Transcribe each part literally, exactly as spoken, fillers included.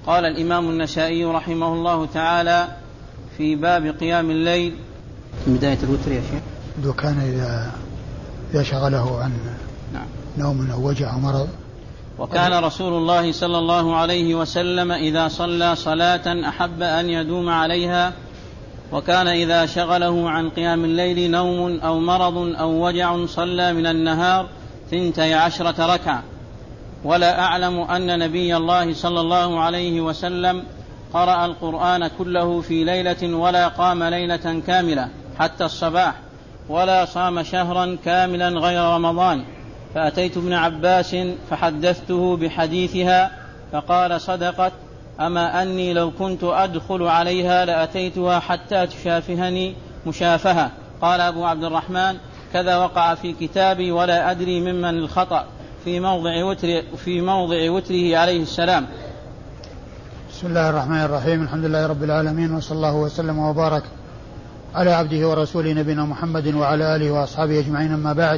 قال الإمام النسائي رحمه الله تعالى في باب قيام الليل بداية الوتر يا شيخ. لو كان إذا إذا شغله عن نعم. نوم أو وجع أو مرض. وكان رسول الله صلى الله عليه وسلم إذا صلى صلاة أحب أن يدوم عليها، وكان إذا شغله عن قيام الليل نوم أو مرض أو وجع صلى من النهار ثنتي عشرة ركعة. ولا أعلم أن نبي الله صلى الله عليه وسلم قرأ القرآن كله في ليلة ولا قام ليلة كاملة حتى الصباح، ولا صام شهرا كاملا غير رمضان. فأتيت ابن عباس فحدثته بحديثها فقال صدقت، أما أني لو كنت أدخل عليها لأتيتها حتى تشافهني مشافهة. قال أبو عبد الرحمن كذا وقع في كتابي ولا أدري ممن الخطأ في موضع وتر في موضع وتره عليه السلام. بسم الله الرحمن الرحيم. الحمد لله رب العالمين، وصلى الله وسلم وبارك على عبده ورسوله نبينا محمد وعلى آله وأصحابه أجمعين، أما بعد.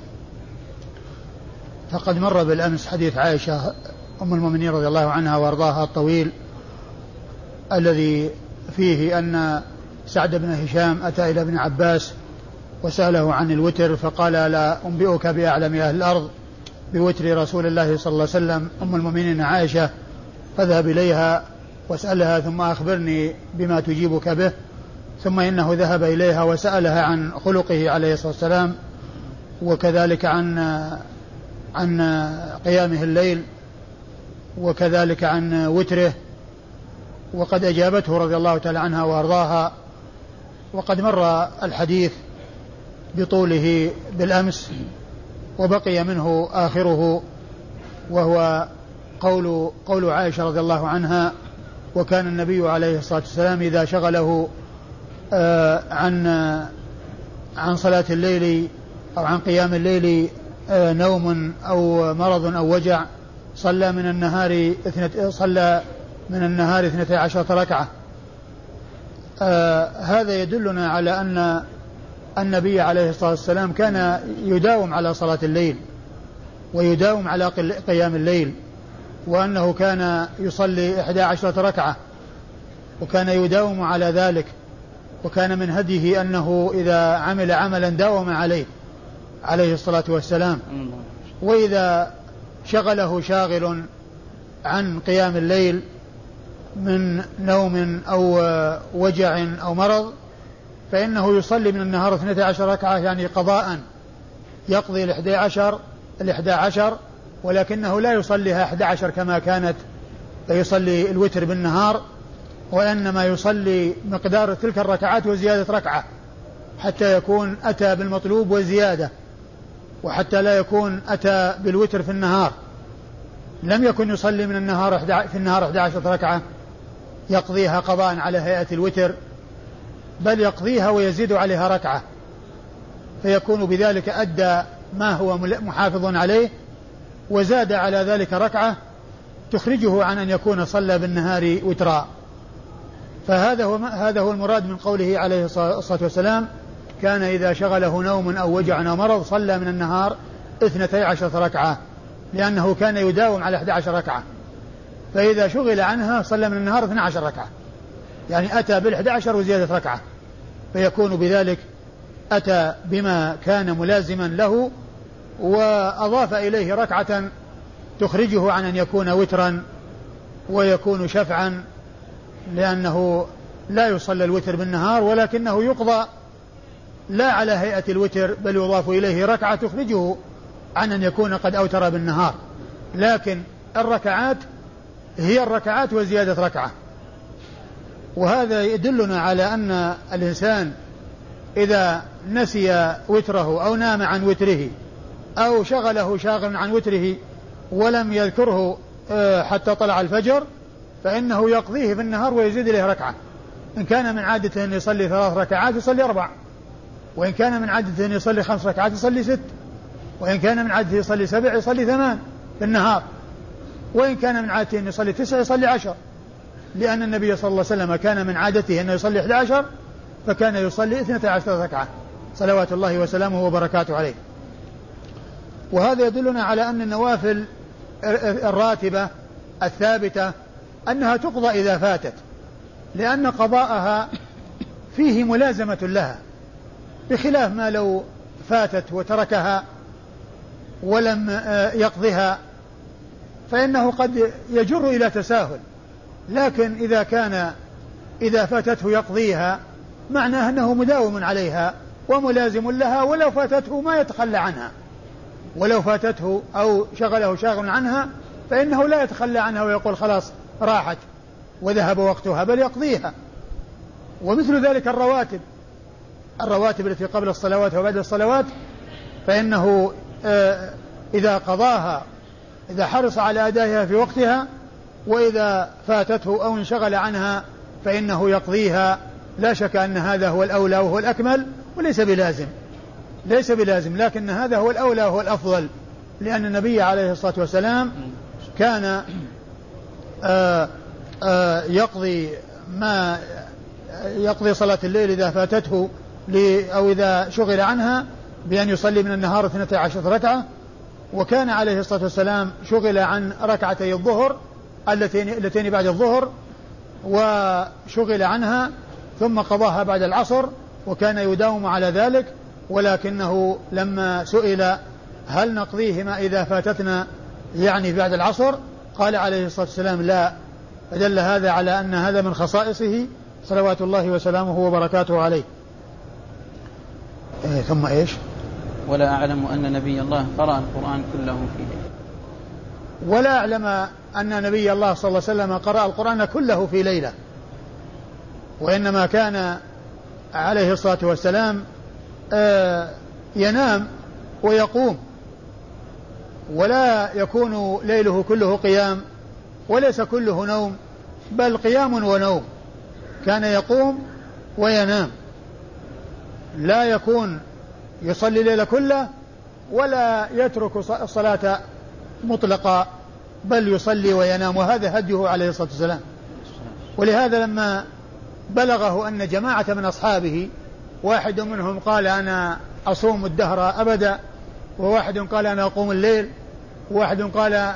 فقد مر بالأمس حديث عائشة أم المؤمنين رضي الله عنها وارضاها الطويل الذي فيه أن سعد بن هشام أتى إلى ابن عباس وسأله عن الوتر فقال لا أنبئك بأعلم أهل الأرض بوتر رسول الله صلى الله عليه وسلم أم المؤمنين عائشة، فاذهب إليها واسألها ثم أخبرني بما تجيبك به. ثم إنه ذهب إليها وسألها عن خلقه عليه الصلاة والسلام، وكذلك عن عن قيامه الليل، وكذلك عن وتره، وقد أجابته رضي الله تعالى عنها وأرضاها. وقد مر الحديث بطوله بالأمس، وبقي منه آخره وهو قول, قول عائشة رضي الله عنها: وكان النبي عليه الصلاة والسلام إذا شغله آه عن عن صلاة الليل أو عن قيام الليل آه نوم أو مرض أو وجع صلى من النهار صلى من النهار اثنتي عشرة ركعة. آه هذا يدلنا على أن النبي عليه الصلاة والسلام كان يداوم على صلاة الليل ويداوم على قيام الليل، وأنه كان يصلي إحدى عشرة ركعة وكان يداوم على ذلك، وكان من هديه أنه إذا عمل عملا داوم عليه عليه الصلاة والسلام. وإذا شغله شاغل عن قيام الليل من نوم أو وجع أو مرض فإنه يصلي من النهار اثنتي عشر ركعة، يعني قضاء يقضي الإحدى عشر الإحدى عشر ولكنه لا يصليها إحدى عشر كما كانت فيصلي الوتر بالنهار، وإنما يصلي مقدار تلك الركعات وزيادة ركعة حتى يكون أتى بالمطلوب وزيادة، وحتى لا يكون أتى بالوتر في النهار. لم يكن يصلي من النهار في النهار إحدى عشرة ركعة يقضيها قضاء على هيئة الوتر، بل يقضيها ويزيد عليها ركعة، فيكون بذلك أدى ما هو محافظ عليه وزاد على ذلك ركعة تخرجه عن أن يكون صلى بالنهار وترا. فهذا هو هذا هو المراد من قوله عليه الصلاة والسلام: كان إذا شغله نوم أو وجع أو مرض صلى من النهار اثنتي عشرة ركعة، لأنه كان يداوم على إحدى عشرة ركعة، فإذا شغل عنها صلى من النهار اثنتي عشرة ركعة، يعني أتى بالإحدى عشر وزيادة ركعة، فيكون بذلك أتى بما كان ملازما له وأضاف إليه ركعة تخرجه عن أن يكون وترا ويكون شفعا، لأنه لا يصلى الوتر بالنهار ولكنه يقضى لا على هيئة الوتر، بل يضاف إليه ركعة تخرجه عن أن يكون قد أوتر بالنهار، لكن الركعات هي الركعات وزيادة ركعة. وهذا يدلنا على أن الإنسان إذا نسي وتره أو نام عن وتره أو شغله شاغل عن وتره ولم يذكره حتى طلع الفجر فإنه يقضيه في النهار ويزيد إليه ركعة. إن كان من عادته أن يصلي ثلاث ركعات يصلي أربع، وإن كان من عادته أن يصلي خمس ركعات يصلي ست، وإن كان من عادته يصلي سبع يصلي ثمان في النهار، وإن كان من عادته أن يصلي تسع يصلي عشر، لأن النبي صلى الله عليه وسلم كان من عادته أن يصلي إحدى عشر فكان يصلي اثنتي عشرة ركعة صلوات الله وسلامه وبركاته عليه. وهذا يدلنا على أن النوافل الراتبة الثابتة أنها تقضى إذا فاتت، لأن قضاءها فيه ملازمة لها، بخلاف ما لو فاتت وتركها ولم يقضها فإنه قد يجر إلى تساهل. لكن إذا كان إذا فاتته يقضيها معناه أنه مداوم عليها وملازم لها، ولو فاتته ما يتخلى عنها، ولو فاتته أو شغله شاغل عنها فإنه لا يتخلى عنها ويقول خلاص راحت وذهب وقتها، بل يقضيها. ومثل ذلك الرواتب الرواتب التي قبل الصلوات وبعد الصلوات، فإنه إذا قضاها إذا حرص على أدائها في وقتها، وإذا فاتته أو انشغل عنها فإنه يقضيها. لا شك أن هذا هو الأولى وهو الأكمل، وليس بلازم ليس بلازم لكن هذا هو الأولى وهو الأفضل، لأن النبي عليه الصلاة والسلام كان آآ آآ يقضي ما يقضي صلاة الليل إذا فاتته أو إذا شغل عنها بأن يصلي من النهار اثنتي عشرة ركعة. وكان عليه الصلاة والسلام شغل عن ركعتي الظهر اللتين, اللتين بعد الظهر وشغل عنها ثم قضاها بعد العصر، وكان يداوم على ذلك. ولكنه لما سئل هل نقضيهما إذا فاتتنا يعني بعد العصر، قال عليه الصلاة والسلام لا، فدل هذا على أن هذا من خصائصه صلوات الله وسلامه وبركاته عليه. إيه ثم إيش؟ ولا أعلم أن نبي الله قرأ القرآن كله في ليلة. ولا أعلم أن نبي الله صلى الله عليه وسلم قرأ القرآن كله في ليلة، وإنما كان عليه الصلاة والسلام آه ينام ويقوم، ولا يكون ليله كله قيام وليس كله نوم، بل قيام ونوم. كان يقوم وينام، لا يكون يصلي الليل كله ولا يترك الصلاة مطلقا، بل يصلي وينام، وهذا هديه عليه الصلاة والسلام. ولهذا لما بلغه أن جماعة من أصحابه واحد منهم قال أنا أصوم الدهر أبدا، وواحد قال أنا أقوم الليل، وواحد قال آآ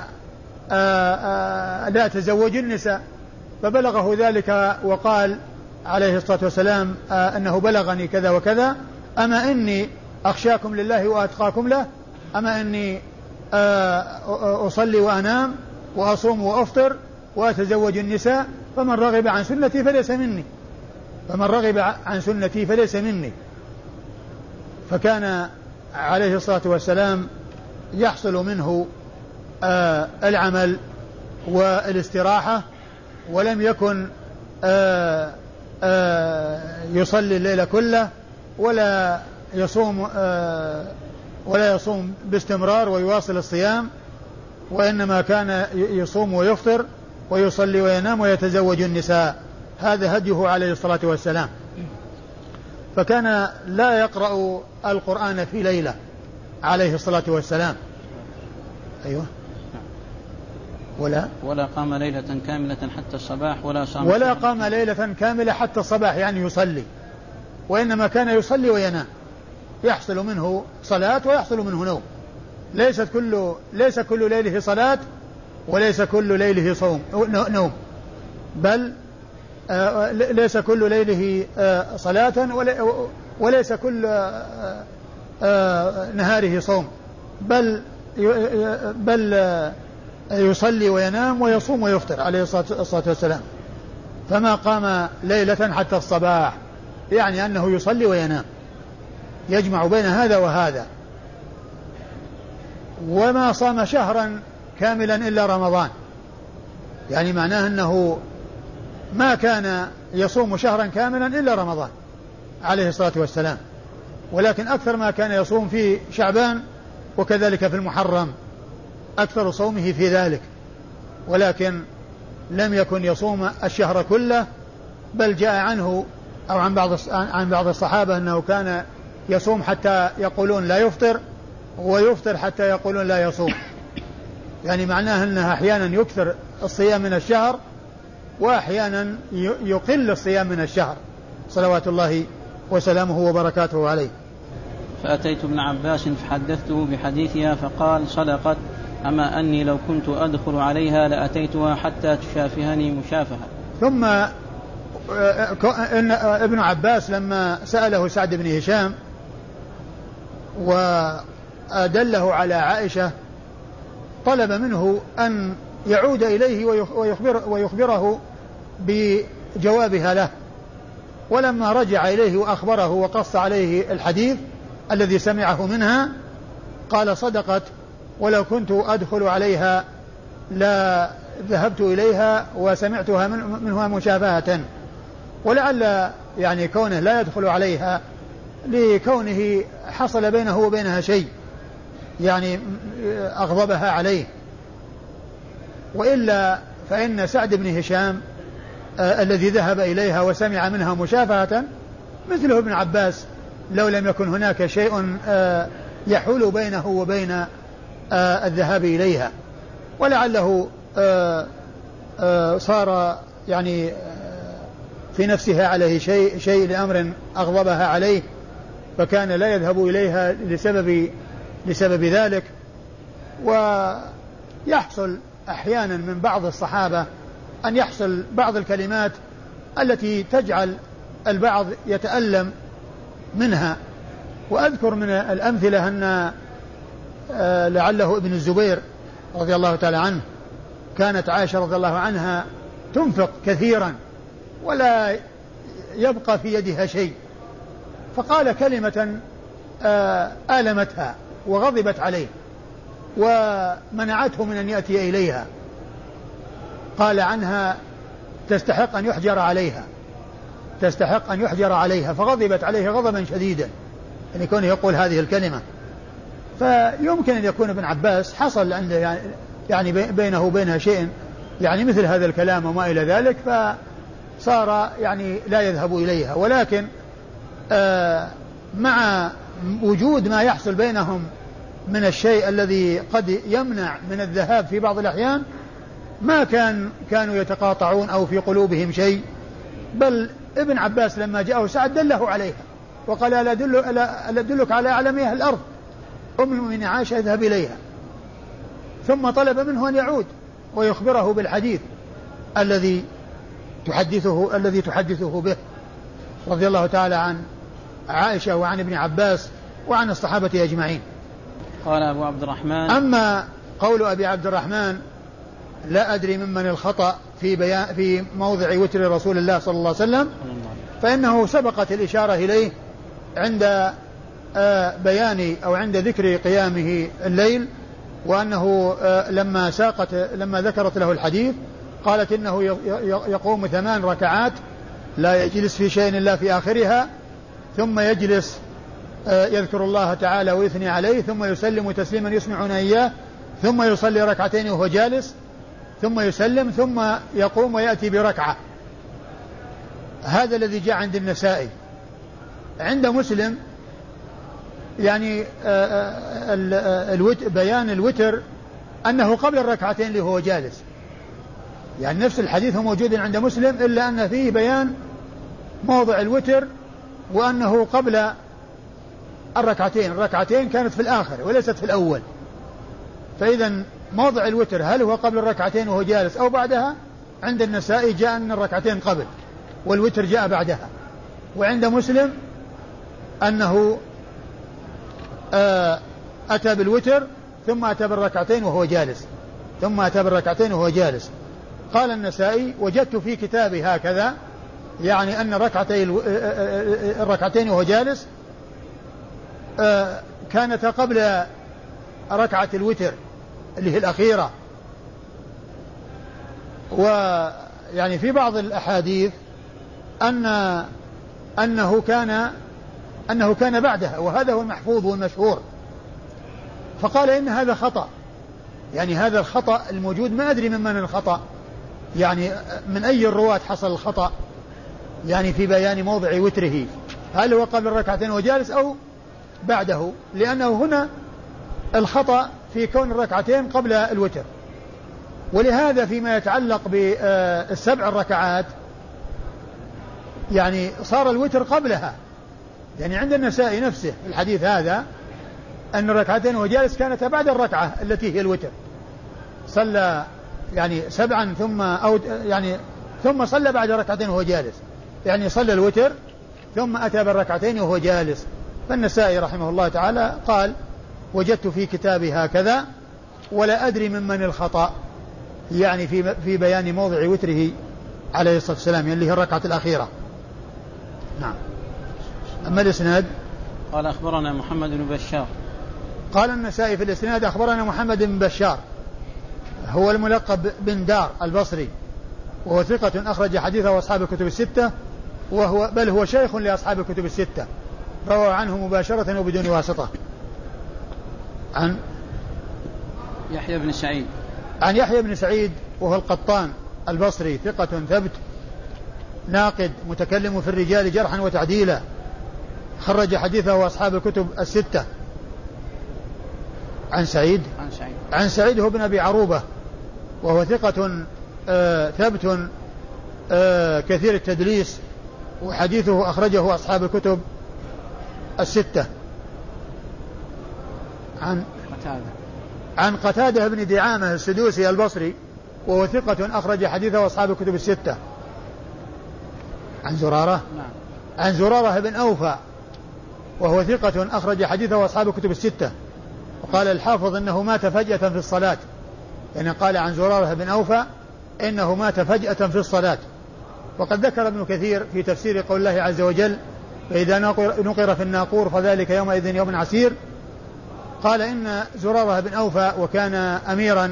آآ لا أتزوج النساء، فبلغه ذلك وقال عليه الصلاة والسلام أنه بلغني كذا وكذا، أما إني أخشاكم لله وأتقاكم له، أما إني أصلي وأنام وأصوم وأفطر وأتزوج النساء، فمن رغب عن سنتي فليس مني فمن رغب عن سنتي فليس مني. فكان عليه الصلاة والسلام يحصل منه العمل والاستراحة، ولم يكن يصلي الليل كله ولا يصوم ولا يصوم باستمرار ويواصل الصيام، وإنما كان يصوم ويفطر ويصلي وينام ويتزوج النساء. هذا هديه عليه الصلاة والسلام. فكان لا يقرأ القرآن في ليلة عليه الصلاة والسلام. أيوة. ولا ولا قام ليلة كاملة حتى الصباح ولا صام ولا قام ليلة كاملة حتى الصباح، يعني يصلي، وإنما كان يصلي وينام، يحصل منه صلاة ويحصل منه نوم. ليست كل ليس كل ليله صلاة وليس كل ليله صوم نوم، بل آه ليس كل ليله آه صلاة وليس كل آه آه نهاره صوم، بل بل آه يصلي وينام ويصوم ويفطر عليه الصلاة والسلام. فما قام ليلة حتى الصباح، يعني أنه يصلي وينام، يجمع بين هذا وهذا. وما صام شهرا كاملا إلا رمضان، يعني معناه أنه ما كان يصوم شهرا كاملا إلا رمضان عليه الصلاة والسلام، ولكن أكثر ما كان يصوم في شعبان وكذلك في المحرم، أكثر صومه في ذلك، ولكن لم يكن يصوم الشهر كله، بل جاء عنه أو عن بعض عن بعض الصحابة أنه كان يصوم حتى يقولون لا يفطر، ويفطر حتى يقولون لا يصوم، يعني معناه أنه أحيانا يكثر الصيام من الشهر وأحيانا يقل الصيام من الشهر صلوات الله وسلامه وبركاته عليه. فأتيت ابن عباس فحدثته بحديثها فقال صدقت أما أني لو كنت أدخل عليها لأتيتها حتى تشافهني مشافهة. ثم إن ابن عباس لما سأله سعد بن هشام وأدله على عائشة طلب منه أن يعود إليه ويخبر ويخبره بجوابها له، ولما رجع إليه وأخبره وقص عليه الحديث الذي سمعه منها قال صدقت، ولو كنت أدخل عليها لا ذهبت إليها وسمعتها منها مشابهة. ولعل يعني كونه لا يدخل عليها لكونه حصل بينه وبينها شيء يعني أغضبها عليه، وإلا فإن سعد بن هشام آه الذي ذهب إليها وسمع منها مشافهة مثله ابن عباس لو لم يكن هناك شيء آه يحول بينه وبين آه الذهاب إليها، ولعله آه آه صار يعني في نفسها عليه شيء شيء لأمر أغضبها عليه فكان لا يذهب إليها لسبب لسبب ذلك. ويحصل أحيانا من بعض الصحابة أن يحصل بعض الكلمات التي تجعل البعض يتألم منها. وأذكر من الأمثلة أن لعله ابن الزبير رضي الله تعالى عنه كانت عائشة رضي الله عنها تنفق كثيرا ولا يبقى في يدها شيء، فقال كلمة آلمتها وغضبت عليه ومنعته من أن يأتي إليها، قال عنها تستحق أن يحجر عليها تستحق أن يحجر عليها فغضبت عليه غضبا شديدا أن يكون يقول هذه الكلمة. فيمكن أن يكون ابن عباس حصل عنده يعني بينه وبينها شيء يعني مثل هذا الكلام وما إلى ذلك فصار يعني لا يذهب إليها، ولكن آه مع وجود ما يحصل بينهم من الشيء الذي قد يمنع من الذهاب في بعض الأحيان ما كان كانوا يتقاطعون أو في قلوبهم شيء، بل ابن عباس لما جاءه سعد دله عليها وقال ألا أدلك على أعلمها الأرض أم المؤمنين عائشة اذهب إليها، ثم طلب منه أن يعود ويخبره بالحديث الذي تحدثه الذي تحدثه به رضي الله تعالى عن عائشة وعن ابن عباس وعن الصحابة أجمعين. قال أبو عبد الرحمن أما قول أبي عبد الرحمن لا أدري ممن الخطأ في بيان في موضع وتر رسول الله صلى الله عليه وسلم فإنه سبقت الإشارة إليه عند بيان أو عند ذكر قيامه الليل، وأنه لما ساقت لما ذكرت له الحديث قالت إنه يقوم ثمان ركعات لا يجلس في شيء إلا في آخرها ثم يجلس يذكر الله تعالى ويثني عليه ثم يسلم تسليما يسمعون إياه ثم يصلي ركعتين وهو جالس ثم يسلم ثم يقوم ويأتي بركعة. هذا الذي جاء عند النسائي. عند مسلم يعني بيان الوتر أنه قبل الركعتين اللي هو جالس، يعني نفس الحديث هو موجود عند مسلم إلا أن فيه بيان موضع الوتر وأنه قبل الركعتين الركعتين كانت في الآخر وليست في الأول، فإذا موضع الوتر هل هو قبل الركعتين وهو جالس أو بعدها؟ عند النسائي جاء أن الركعتين قبل والوتر جاء بعدها، وعند مسلم أنه أتى بالوتر ثم أتى بالركعتين وهو جالس ثم أتى بالركعتين وهو جالس. قال النسائي وجدت في كتابي هكذا، يعني أن ركعتي الركعتين وهو جالس كانت قبل ركعة الوتر اللي هي الأخيرة. ويعني في بعض الأحاديث أن أنه كان أنه كان بعدها، وهذا هو المحفوظ والمشهور. فقال إن هذا خطأ، يعني هذا الخطأ الموجود ما أدري ممن الخطأ، يعني من أي الرواة حصل الخطأ يعني في بيان موضع وتره، هل هو قبل الركعتين وجالس أو بعده، لأنه هنا الخطأ في كون الركعتين قبل الوتر. ولهذا فيما يتعلق بالسبع الركعات يعني صار الوتر قبلها، يعني عند النسائي نفسه الحديث هذا أن الركعتين وهو جالس كانت بعد الركعة التي هي الوتر، صلى يعني سبعا ثم أو يعني ثم صلى بعد ركعتين وهو جالس، يعني صلى الوتر ثم أتى بالركعتين وهو جالس. فالنسائي رحمه الله تعالى قال وجدت في كتابي هكذا ولا أدري ممن الخطأ، يعني في في بيان موضع وتره عليه الصلاة والسلام، يعني اللي هي الركعة الأخيرة. نعم. أما الإسناد قال أخبرنا محمد بن بشار. قال النسائي في الإسناد أخبرنا محمد بن بشار هو الملقب بن دار البصري، وهو ثقة أخرج حديثه أصحاب الكتب الستة، وهو بل هو شيخ لأصحاب الكتب الستة، روى عنه مباشرة وبدون واسطة. عن يحيى بن سعيد عن يحيى بن سعيد وهو القطان البصري ثقة ثبت ناقد متكلم في الرجال جرحا وتعديلا، خرج حديثه أصحاب الكتب الستة. عن سعيد عن سعيد عن سعيد هو بن أبي عروبة وهو ثقة آه ثبت آه كثير التدليس، وحديثه أخرجه أصحاب الكتب الستة. عن قتادة عن قتادة بن دعامة السدوسي البصري وهو ثقة أخرج حديثه أصحاب الكتب الستة. عن زرارة نعم. عن زرارة بن أوفى وهو ثقة أخرج حديثه أصحاب الكتب الستة. وقال الحافظ إنه مات فجأة في الصلاة، يعني قال عن زرارة بن أوفى إنه مات فجأة في الصلاة. وقد ذكر ابن كثير في تفسير قول الله عز وجل فإذا نقر في الناقور فذلك يومئذ يوم عسير، قال إن زرارة بن أوفى وكان أميرا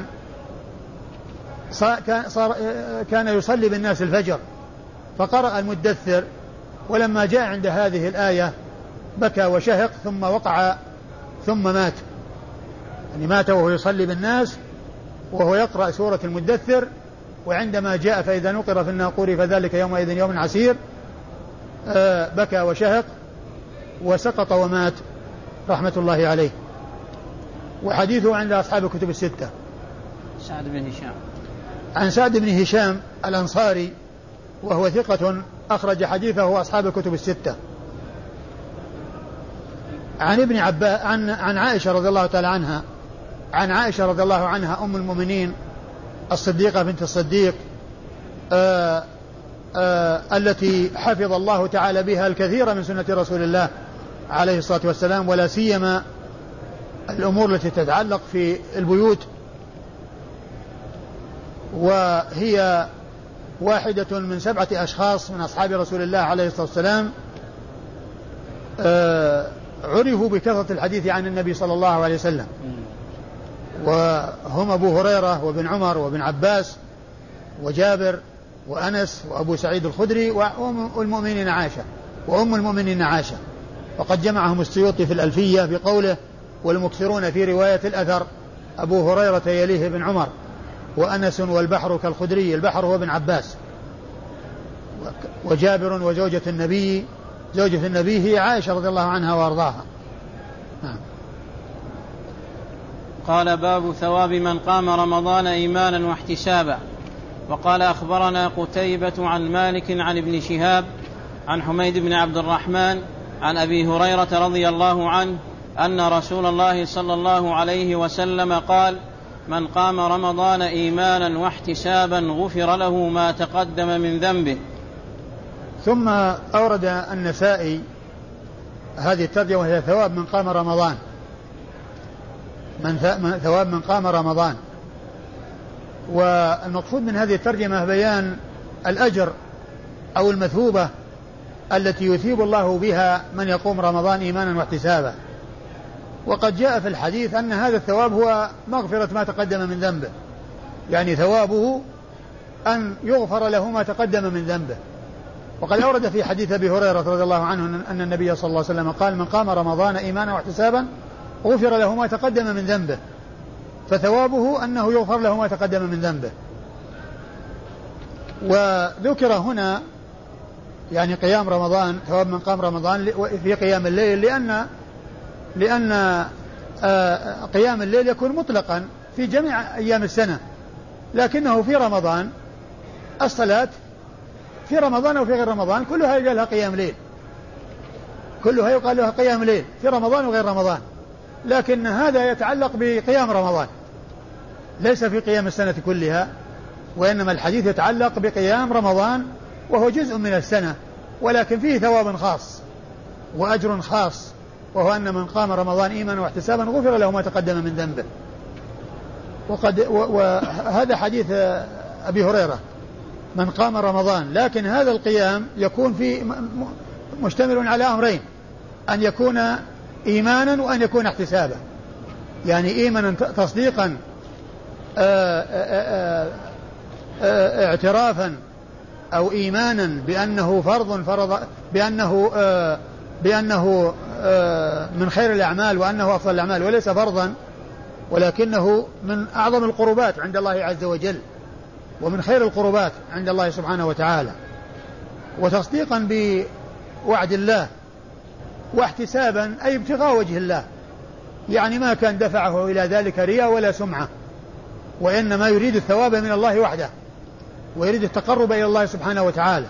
صار كان يصلي بالناس الفجر، فقرأ المدثر، ولما جاء عند هذه الآية بكى وشهق ثم وقع ثم مات، يعني مات وهو يصلي بالناس وهو يقرأ سورة المدثر، وعندما جاء فإذا نقر في الناقور فذلك يومئذ يوم عسير بكى وشهق وسقط ومات رحمة الله عليه. وحديثه عند أصحاب الكتب الستة. سعد بن هشام عن سعد بن هشام الأنصاري وهو ثقة أخرج حديثه أصحاب الكتب الستة. عن ابن عباس عن عن عائشة رضي الله تعالى عنها عن عائشة رضي الله عنها أم المؤمنين الصديقة بنت الصديق آآ آآ التي حفظ الله تعالى بها الكثير من سنة رسول الله عليه الصلاة والسلام، ولا سيما الأمور التي تتعلق في البيوت، وهي واحدة من سبعة أشخاص من أصحاب رسول الله عليه الصلاة والسلام عرفوا بكثرة الحديث عن النبي صلى الله عليه وسلم، وهم أبو هريرة وابن عمر وابن عباس وجابر وأنس وأبو سعيد الخدري وأم المؤمنين عائشة وأم المؤمنين عائشة. وقد جمعهم السيوطي في الألفية بقوله والمكثرون في رواية الأثر أبو هريرة يليه ابن عمر وأنس والبحر كالخدري، البحر هو ابن عباس، وجابر وزوجة النبي زوجة النبي هي عائشة رضي الله عنها وأرضاها. نعم. قال باب ثواب من قام رمضان إيمانا واحتسابا. وقال أخبرنا قتيبة عن مالك عن ابن شهاب عن حميد بن عبد الرحمن عن أبي هريرة رضي الله عنه أن رسول الله صلى الله عليه وسلم قال من قام رمضان إيمانا واحتسابا غفر له ما تقدم من ذنبه. ثم أورد النسائي هذه الترجمة وهي ثواب من قام رمضان، من ثواب من قام رمضان. والمقصود من هذه الترجمة بيان الأجر أو المثوبة التي يثيب الله بها من يقوم رمضان إيمانا واحتسابا. وقد جاء في الحديث أن هذا الثواب هو مغفرة ما تقدم من ذنبه، يعني ثوابه أن يغفر له ما تقدم من ذنبه. وقد أورد في حديث أبي هريرة رضي الله عنه أن النبي صلى الله عليه وسلم قال من قام رمضان إيمانا واحتسابا غفر له ما تقدم من ذنبه، فثوابه أنه يغفر له ما تقدم من ذنبه. وذكر هنا يعني قيام رمضان، ثواب من قام رمضان في قيام الليل، لأن لأن قيام الليل يكون مطلقا في جميع أيام السنة، لكنه في رمضان الصلاة في رمضان أو في غير رمضان كلها يقال لها قيام ليل، كلها يقال لها قيام ليل في رمضان وغير رمضان، لكن هذا يتعلق بقيام رمضان. ليس في قيام السنة كلها، وإنما الحديث يتعلق بقيام رمضان وهو جزء من السنة، ولكن فيه ثواب خاص وأجر خاص، وهو أن من قام رمضان إيمانا واحتسابا غفر له ما تقدم من ذنبه. وقد وهذا حديث أبي هريرة من قام رمضان، لكن هذا القيام يكون في مشتمل على أمرين: أن يكون إيمانا وأن يكون احتسابا. يعني إيمانا تصديقا آآ آآ آآ اعترافا أو إيمانا بأنه فرض فرض بأنه بأنه من خير الأعمال وأنه أفضل الأعمال، وليس فرضا ولكنه من أعظم القربات عند الله عز وجل ومن خير القربات عند الله سبحانه وتعالى، وتصديقا بوعد الله، واحتسابا أي ابتغاء وجه الله، يعني ما كان دفعه إلى ذلك رياء ولا سمعة، وإنما يريد الثواب من الله وحده ويريد التقرب إلى الله سبحانه وتعالى.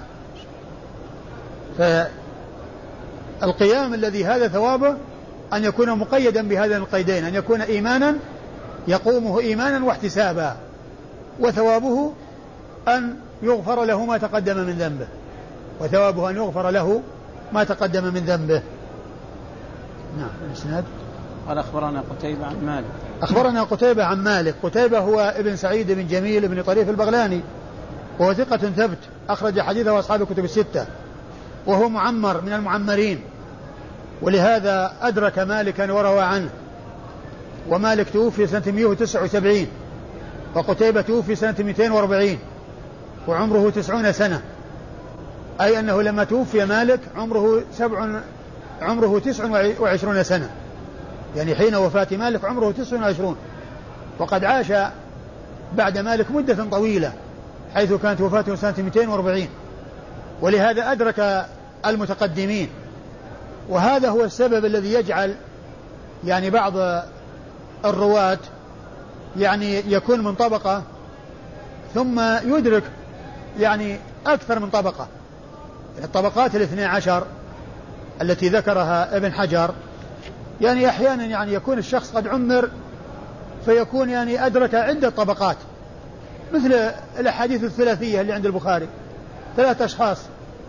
فالقيام الذي هذا ثوابه أن يكون مقيدا بهذين القيدين: أن يكون إيمانا يقومه إيمانا واحتسابا، وثوابه أن يغفر له ما تقدم من ذنبه وثوابه أن يغفر له ما تقدم من ذنبه. نعم. الإسناد قال أخبرنا قتيبة عن مالك. أخبرنا قتيبة عن مالك. قتيبة هو ابن سعيد بن جميل بن طريف البغلاني، وهو ثقة ثبت، أخرج حديثه أصحاب الكتب الستة، وهو معمر من المعمرين، ولهذا أدرك مالكا وروى عنه. ومالك توفي سنة مئة وتسعة وسبعين، وقتيبة توفي سنة مئتين وأربعين، وعمره تسعون سنة، أي أنه لما توفي مالك عمره سبع عمره تسع وعشرون سنة، يعني حين وفاة مالك عمره تسع وعشرون، وقد عاش بعد مالك مدة طويلة حيث كانت وفاته سنة مئتين وأربعين، ولهذا أدرك المتقدمين. وهذا هو السبب الذي يجعل يعني بعض الرواة يعني يكون من طبقة ثم يدرك يعني أكثر من طبقة. الطبقات الاثنى عشر التي ذكرها ابن حجر، يعني أحيانا يعني يكون الشخص قد عمر فيكون يعني أدرك عدة طبقات، مثل الأحاديث الثلاثية اللي عند البخاري، ثلاث أشخاص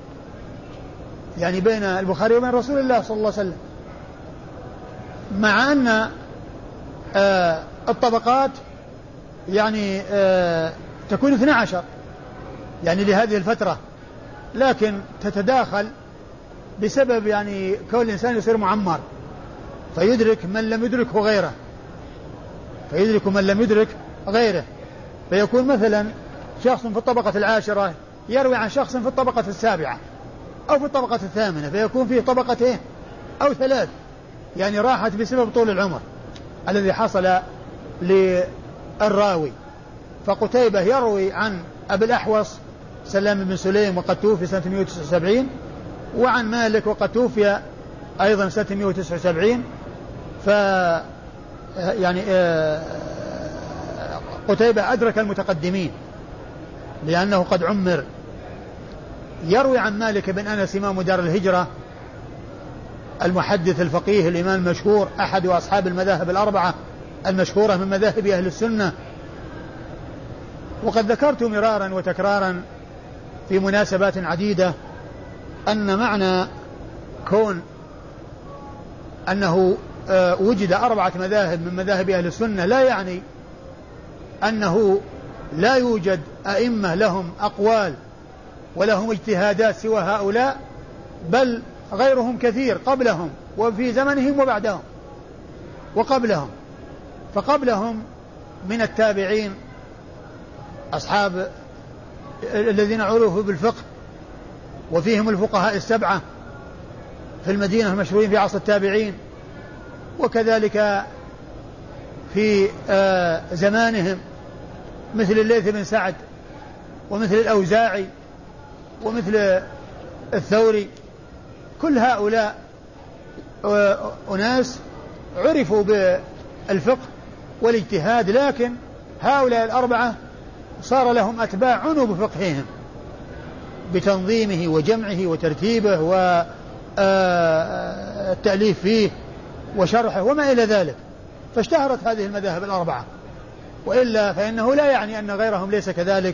يعني بين البخاري وبين رسول الله صلى الله عليه وسلم، مع أن آه الطبقات يعني آه تكون اثنى عشر يعني لهذه الفترة، لكن تتداخل بسبب يعني كون الإنسان يصير معمر فيدرك من لم يدركه غيره فيدرك من لم يدرك غيره فيكون مثلا شخص في الطبقة العاشرة يروي عن شخص في الطبقة السابعة أو في الطبقة الثامنة، فيكون فيه طبقتين أو ثلاث، يعني راحت بسبب طول العمر الذي حصل للراوي. فقتيبة يروي عن أبي الأحوص سلام بن سليم وقد توفي سنة مئة وتسعة وسبعين، وعن مالك وقد توفي أيضا سنة مئة وتسعة وسبعين. ف يعني قتيبة أدرك المتقدمين لأنه قد عمر. يروي عن مالك بن أنس إمام دار الهجرة المحدث الفقيه الإمام المشهور، أحد أصحاب المذاهب الأربعة المشهورة من مذاهب أهل السنة. وقد ذكرت مرارا وتكرارا في مناسبات عديدة أن معنى كون أنه وجد أربعة مذاهب من مذاهب أهل السنة لا يعني أنه لا يوجد أئمة لهم أقوال ولهم اجتهادات سوى هؤلاء، بل غيرهم كثير قبلهم وفي زمنهم وبعدهم وقبلهم. فقبلهم من التابعين أصحاب الذين عرفوا بالفقه، وفيهم الفقهاء السبعة في المدينة المشهورين في عصر التابعين، وكذلك في زمانهم مثل الليث بن سعد ومثل الأوزاعي ومثل الثوري. كل هؤلاء أناس عرفوا بالفقه والاجتهاد، لكن هؤلاء الأربعة صار لهم أتباع عنوا بفقههم بتنظيمه وجمعه وترتيبه والتأليف فيه وشرحه وما إلى ذلك، فاشتهرت هذه المذاهب الأربعة. وإلا فإنه لا يعني أن غيرهم ليس كذلك،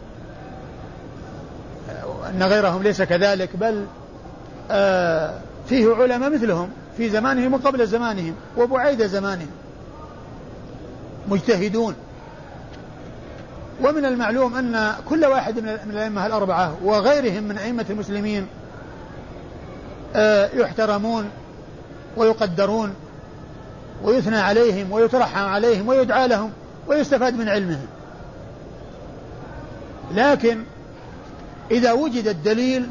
أن غيرهم ليس كذلك، بل آه فيه علماء مثلهم في زمانهم وقبل زمانهم وبعيد زمانهم مجتهدون. ومن المعلوم أن كل واحد من الأئمة الأربعة وغيرهم من أئمة المسلمين آه يحترمون ويقدرون ويثنى عليهم ويترحم عليهم ويدعى لهم ويستفاد من علمهم. لكن إذا وجد الدليل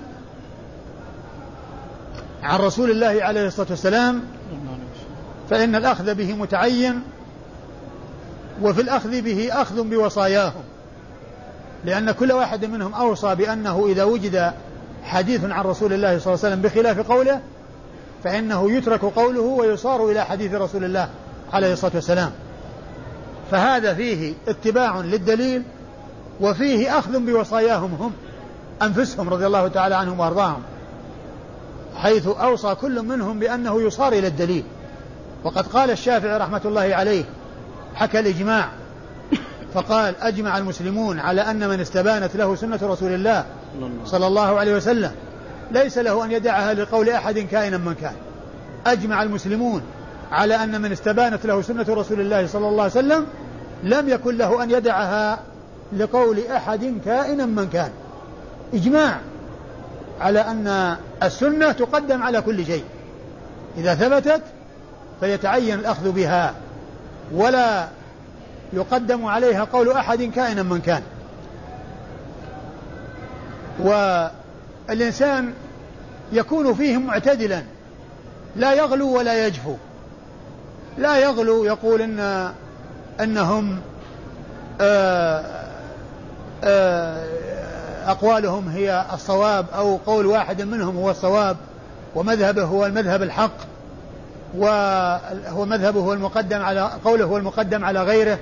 عن رسول الله عليه الصلاة والسلام فإن الأخذ به متعين، وفي الأخذ به أخذ بوصاياهم، لأن كل واحد منهم أوصى بأنه إذا وجد حديث عن رسول الله صلى الله عليه وسلم بخلاف قوله فإنه يترك قوله ويصار إلى حديث رسول الله عليه الصلاة والسلام. فهذا فيه اتباع للدليل وفيه أخذ بوصاياهم هم أنفسهم رضي الله تعالى عنهم وأرضاهم، حيث أوصى كل منهم بأنه يصار إلى الدليل. وقد قال الشافعي رحمة الله عليه حكى الإجماع فقال: أجمع المسلمون على أن من استبانت له سنة رسول الله صلى الله عليه وسلم ليس له أن يدعها لقول أحد كائنا من كان. أجمع المسلمون على أن من استبانت له سنة رسول الله صلى الله عليه وسلم لم يكن له أن يدعها لقول أحد كائنا من كان. إجماع على أن السنة تقدم على كل شيء، إذا ثبتت فيتعين الأخذ بها ولا يقدم عليها قول أحد كائنا من كان. والإنسان يكون فيهم معتدلا لا يغلو ولا يجفو، لا يغلو يقول إن أنهم آآ آآ أقوالهم هي الصواب أو قول واحد منهم هو الصواب ومذهبه هو المذهب الحق وهو مذهبه هو المقدم على قوله هو المقدم على غيره،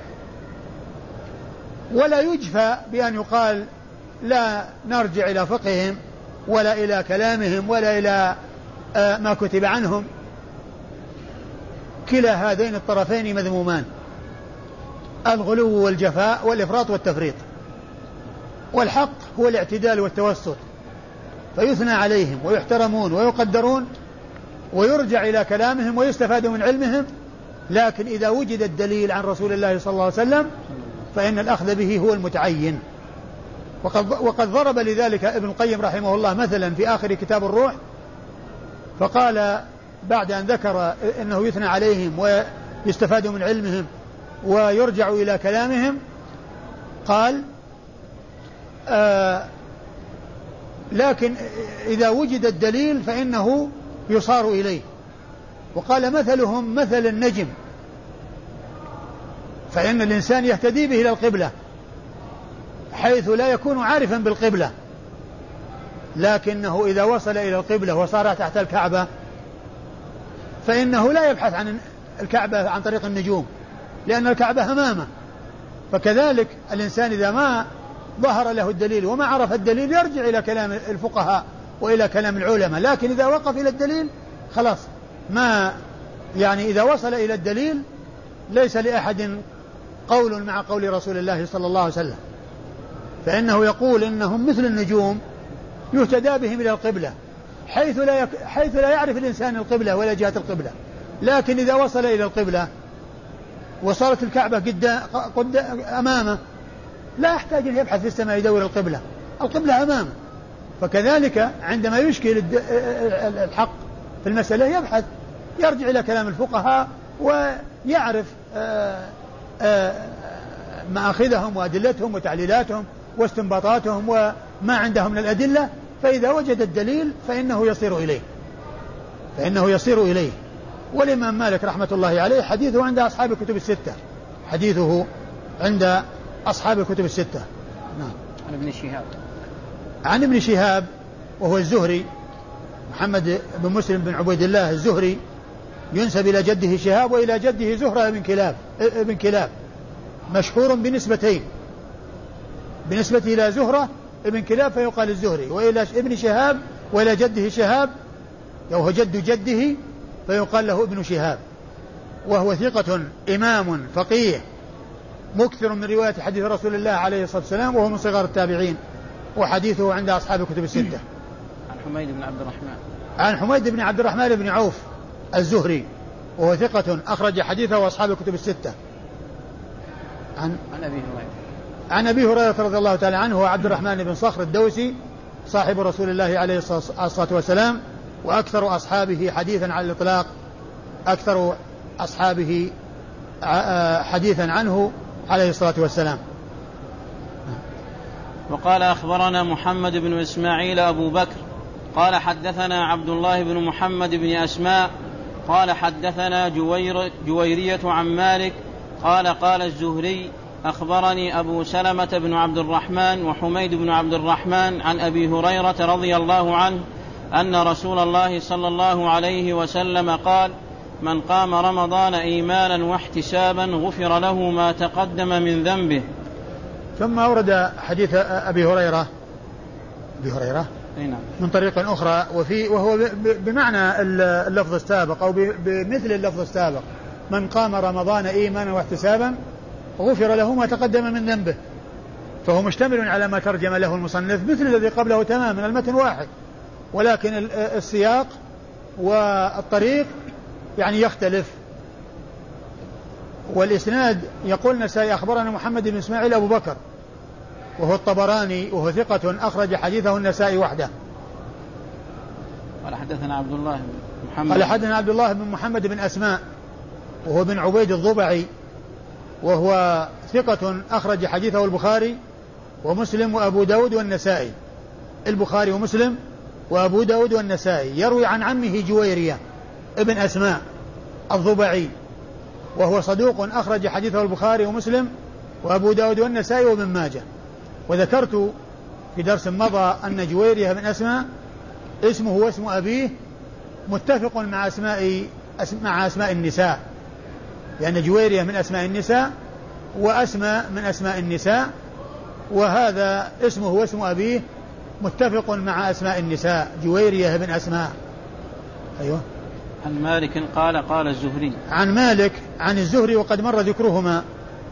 ولا يجفى بأن يقال لا نرجع إلى فقههم ولا إلى كلامهم ولا إلى ما كتب عنهم. كلا هذين الطرفين مذمومان، الغلو والجفاء والإفراط والتفريط. والحق هو الاعتدال والتوسط، فيثنى عليهم ويحترمون ويقدرون ويرجع إلى كلامهم ويستفاد من علمهم. لكن إذا وجد الدليل عن رسول الله صلى الله عليه وسلم فإن الأخذ به هو المتعين. وقد, وقد ضرب لذلك ابن القيم رحمه الله مثلا في آخر كتاب الروح، فقال بعد أن ذكر أنه يثنى عليهم ويستفاد من علمهم ويرجع إلى كلامهم قال آه لكن إذا وجد الدليل فإنه يصار إليه. وقال مثلهم مثل النجم، فإن الإنسان يهتدي به إلى القبلة حيث لا يكون عارفا بالقبلة، لكنه إذا وصل إلى القبلة وصار تحت الكعبة فإنه لا يبحث عن الكعبة عن طريق النجوم لأن الكعبة أمامه. فكذلك الإنسان إذا ما ظهر له الدليل وما عرف الدليل يرجع إلى كلام الفقهاء وإلى كلام العلماء، لكن إذا وقف إلى الدليل خلاص ما يعني إذا وصل إلى الدليل ليس لأحد قول مع قول رسول الله صلى الله عليه وسلم، فإنه يقول إنهم مثل النجوم يهتدى بهم إلى القبلة حيث لا, يك... حيث لا يعرف الإنسان القبلة ولا جهة القبلة، لكن إذا وصل إلى القبلة وصارت الكعبة قد... قد... أمامه لا يحتاج أن يبحث في السماء يدور القبلة، القبلة أمامه. فكذلك عندما يشكل الد... الحق في المسألة يبحث يرجع إلى كلام الفقهاء ويعرف آآ آآ مآخذهم وأدلتهم وتعليلاتهم واستنباطاتهم وما عندهم من الأدلة، فإذا وجد الدليل فإنه يصير إليه فإنه يصير إليه. والإمام مالك رحمة الله عليه حديثه عند أصحاب الكتب الستة، حديثه عند أصحاب الكتب الستة. نعم. عن ابن شهاب عن ابن شهاب وهو الزهري محمد بن مسلم بن عبيد الله الزهري، ينسب إلى جده شهاب وإلى جده زهرة بن كلاب ابن كلاب، مشهور بنسبتين، بالنسبة إلى زهرة ابن كلاب فيقال الزهري، وإلى ابن شهاب وإلى جده شهاب وهو جد جده فيقال له ابن شهاب، وهو ثقة إمام فقيه مكثر من رواية حديث رسول الله عليه الصلاة والسلام، وهو من صغار التابعين، وحديثه عند أصحاب الكتب الستة. عن حميد بن عبد الرحمن عن حميد بن عبد الرحمن بن عوف الزهري، وهو ثقة أخرج حديثه وأصحاب الكتب الستة. عن عن أبي هريرة عن أبي هريرة رضي الله تعالى عنه، هو عبد الرحمن بن صخر الدوسي صاحب رسول الله عليه الصلاة والسلام، وأكثر أصحابه حديثا على الإطلاق، أكثر أصحابه حديثا عنه عليه الصلاة والسلام. وقال أخبرنا محمد بن إسماعيل أبو بكر قال حدثنا عبد الله بن محمد بن أسماء قال حدثنا جوير جويرية عن مالك قال قال الزهري أخبرني أبو سلمة بن عبد الرحمن وحميد بن عبد الرحمن عن أبي هريرة رضي الله عنه أن رسول الله صلى الله عليه وسلم قال من قام رمضان إيمانا واحتسابا غفر له ما تقدم من ذنبه. ثم أورد حديث أبي هريرة أبي هريرة من طريق أخرى، وفي وهو بمعنى اللفظ السابق أو بمثل اللفظ السابق: من قام رمضان إيمانا واحتسابا غفر له ما تقدم من ذنبه. فهو مشتمل على ما ترجم له المصنف مثل الذي قبله تماما، المتن واحد، ولكن السياق والطريق يعني يختلف. والإسناد يقول نسائي أخبرنا محمد بن إسماعيل أبو بكر وهو الطبراني وهو ثقة أخرج حديثه النسائي وحده. قال حدثنا عبد الله بن محمد قال حدثنا عبد الله بن محمد بن أسماء وهو بن عبيد الضبعي وهو ثقة أخرج حديثه البخاري ومسلم وأبو داود والنسائي. البخاري ومسلم وأبو داود والنسائي. يروي عن عمه جويرية ابن أسماء الضبعي وهو صدوق أخرج حديثه البخاري ومسلم وأبو داود والنسائي وابن ماجه. وذكرت في درس مضى أن جويرية بن أسماء اسمه واسم أبيه متفق مع أسماء مع أسماء النساء، لأن يعني جويرية من أسماء النساء وأسماء من أسماء النساء، وهذا اسمه واسم أبيه متفق مع أسماء النساء جويرية بن أسماء. أيوه. عن مالك قال قال الزهري عن مالك عن الزهري وقد مر ذكرهما.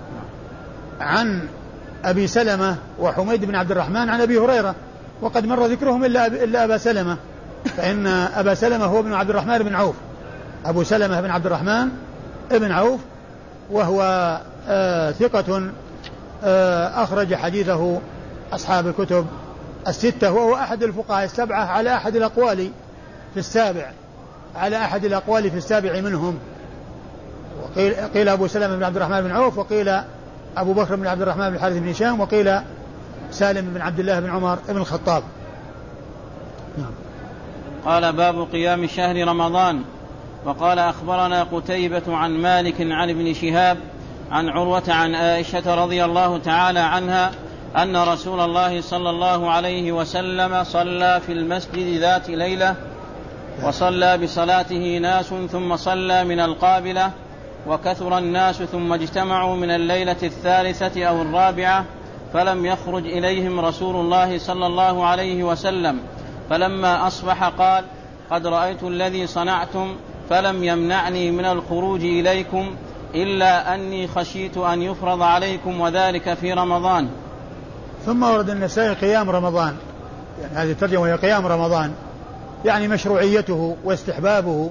عن أبي سلمة وحميد بن عبد الرحمن عن أبي هريرة وقد مر ذكرهم إلا, إلا أبا سلمة، فإن أبا سلمة هو ابن عبد الرحمن بن عوف، أبو سلمة بن عبد الرحمن ابن عوف، وهو آه ثقة آه أخرج حديثه أصحاب الكتب الستة، وهو أحد الفقهاء السبعة على أحد الأقوال في السابع على أحد الأقوال في السابع منهم. وقيل قيل أبو سلمة بن عبد الرحمن بن عوف، وقيل أبو بكر بن عبد الرحمن بن الحارث بن هشام، وقيل سالم بن عبد الله بن عمر بن الخطاب. نعم. قال باب قيام شهر رمضان. وقال أخبرنا قتيبة عن مالك عن ابن شهاب عن عروة عن عائشة رضي الله تعالى عنها أن رسول الله صلى الله عليه وسلم صلى في المسجد ذات ليلة، وصلى بصلاته ناس ثم صلى من القابلة، وكثر الناس ثم اجتمعوا من الليلة الثالثة أو الرابعة، فلم يخرج إليهم رسول الله صلى الله عليه وسلم، فلما أصبح قال قد رأيت الذي صنعتم فلم يمنعني من الخروج إليكم إلا أني خشيت أن يفرض عليكم وذلك في رمضان. ثم ورد النسائي قيام رمضان، يعني هذه الترجمة هي قيام رمضان، يعني مشروعيته واستحبابه.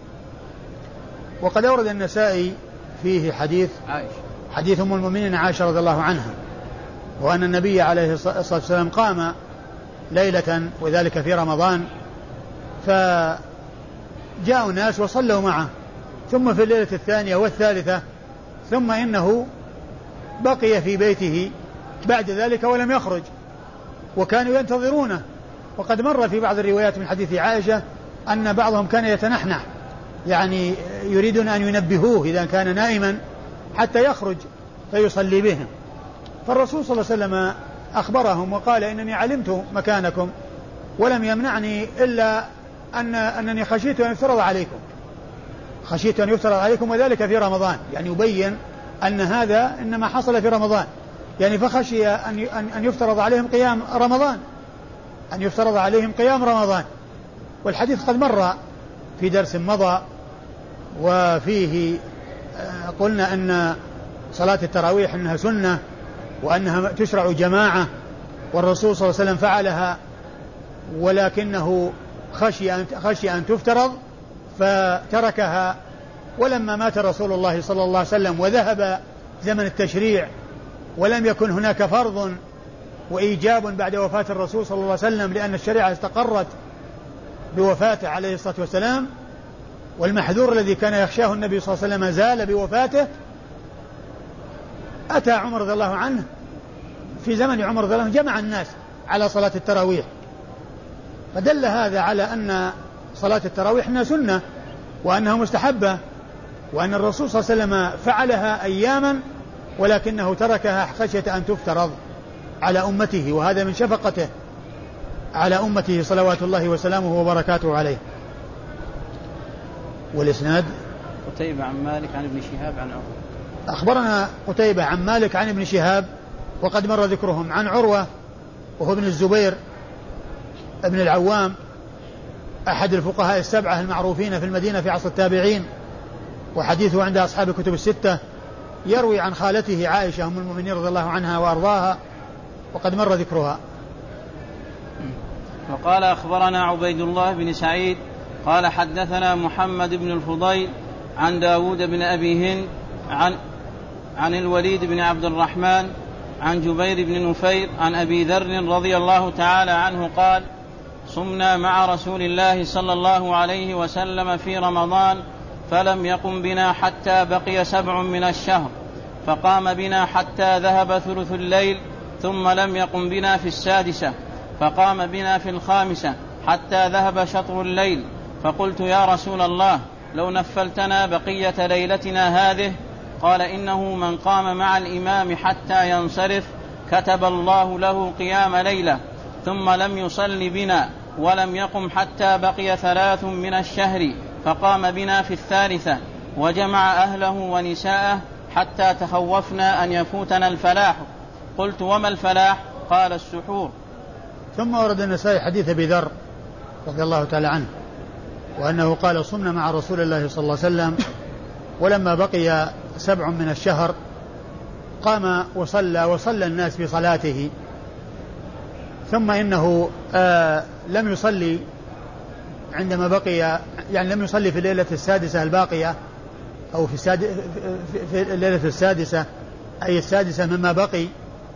وقد أورد النسائي فيه حديث عائشة حديث أم المؤمنين عائشة رضي الله عنها، وأن النبي عليه الصلاة والسلام قام ليلة وذلك في رمضان، فجاءوا الناس وصلوا معه، ثم في الليلة الثانية والثالثة ثم إنه بقي في بيته بعد ذلك ولم يخرج، وكانوا ينتظرونه. وقد مر في بعض الروايات من حديث عائشة أن بعضهم كان يتنحنح، يعني يريدون أن ينبهوه إذا كان نائما حتى يخرج فيصلي بهم. فالرسول صلى الله عليه وسلم أخبرهم وقال إنني علمت مكانكم ولم يمنعني إلا أن أنني خشيت أن يفترض عليكم خشيت أن يفترض عليكم وذلك في رمضان، يعني يبين أن هذا إنما حصل في رمضان، يعني فخشي أن أن يفترض عليهم قيام رمضان أن يفترض عليهم قيام رمضان. والحديث قد مر في درس مضى، وفيه قلنا أن صلاة التراويح أنها سنة وأنها تشرع جماعة، والرسول صلى الله عليه وسلم فعلها ولكنه خشي أن, خشي أن تفترض فتركها. ولما مات رسول الله صلى الله عليه وسلم وذهب زمن التشريع ولم يكن هناك فرض وإيجاب بعد وفاة الرسول صلى الله عليه وسلم، لأن الشريعة استقرت بوفاته عليه الصلاة والسلام، والمحذور الذي كان يخشاه النبي صلى الله عليه وسلم زال بوفاته، أتى عمر رضي الله عنه في زمن عمر رضي الله عنه جمع الناس على صلاة التراويح، فدل هذا على أن صلاة التراويح أنها سنة وأنها مستحبة، وأن الرسول صلى الله عليه وسلم فعلها أياما ولكنه تركها خشية أن تفترض على أمته، وهذا من شفقته على أمته صلوات الله وسلامه وبركاته عليه. والإسناد قتيبة عن مالك عن ابن شهاب عن عروة. أخبرنا قتيبة عن مالك عن ابن شهاب وقد مر ذكرهم، عن عروة وهو ابن الزبير ابن العوام أحد الفقهاء السبعة المعروفين في المدينة في عصر التابعين، وحديثه عند أصحاب الكتب الستة، يروي عن خالته عائشة أم المؤمنين رضي الله عنها وأرضاها وقد مر ذكرها. وقال أخبرنا عبيد الله بن سعيد قال حدثنا محمد بن الفضيل عن داود بن أبي هند عن, عن الوليد بن عبد الرحمن عن جبير بن نفير عن أبي ذر رضي الله تعالى عنه قال صمنا مع رسول الله صلى الله عليه وسلم في رمضان فلم يقم بنا حتى بقي سبع من الشهر، فقام بنا حتى ذهب ثلث الليل، ثم لم يقم بنا في السادسة، فقام بنا في الخامسة حتى ذهب شطر الليل، فقلت يا رسول الله لو نفلتنا بقية ليلتنا هذه، قال إنه من قام مع الإمام حتى ينصرف كتب الله له قيام ليلة، ثم لم يصل بنا ولم يقم حتى بقي ثلاث من الشهر، فقام بنا في الثالثة وجمع أهله ونساءه حتى تخوفنا أن يفوتنا الفلاح. قلت وما الفلاح؟ قال السحور. ثم ورد النسائي حديث أبي ذر رضي الله تعالى عنه وأنه قال صمنا مع رسول الله صلى الله عليه وسلم ولما بقي سبع من الشهر قام وصلى وصلى الناس بصلاته، ثم إنه آه لم يصلي عندما بقي، يعني لم يصلي في الليلة السادسة الباقية أو في, الساد... في الليلة السادسة أي السادسة مما بقي،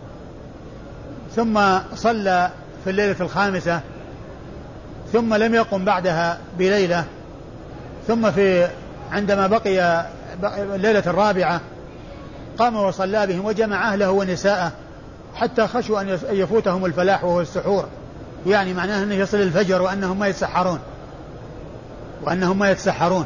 ثم صلى في الليلة الخامسة، ثم لم يقم بعدها بليلة، ثم في عندما بقي الليلة الرابعة قام وصلى بهم وجمع أهله ونساءه حتى خشوا أن يفوتهم الفلاح وهو السحور، يعني معناه أنه يصل الفجر وأنهم ما يتسحرون وأنهم ما يتسحرون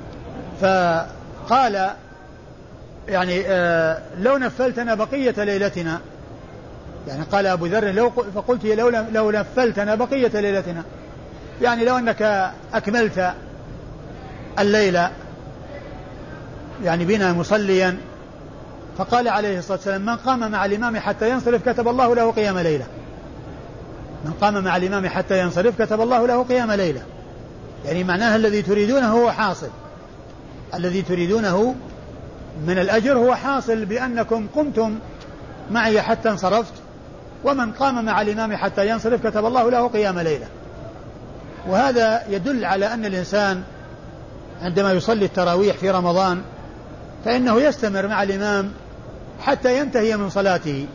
فقال يعني آه لو نفلتنا بقية ليلتنا، يعني قال أبو ذر لو فقلت لو, لو نفلتنا بقية ليلتنا، يعني لو أنك أكملت الليلة يعني بنا مصليا. فقال عليه الصلاة والسلام من قام مع الإمام حتى ينصرف كتب الله له قيام ليلة، من قام مع الإمام حتى ينصرف كتب الله له قيام ليلة، يعني معناها الذي تريدونه هو حاصل، الذي تريدونه من الأجر هو حاصل بأنكم قمتم معي حتى انصرفت، ومن قام مع الإمام حتى ينصرف كتب الله له قيام ليلة. وهذا يدل على أن الإنسان عندما يصلي التراويح في رمضان فإنه يستمر مع الإمام حتى ينتهي من صلاته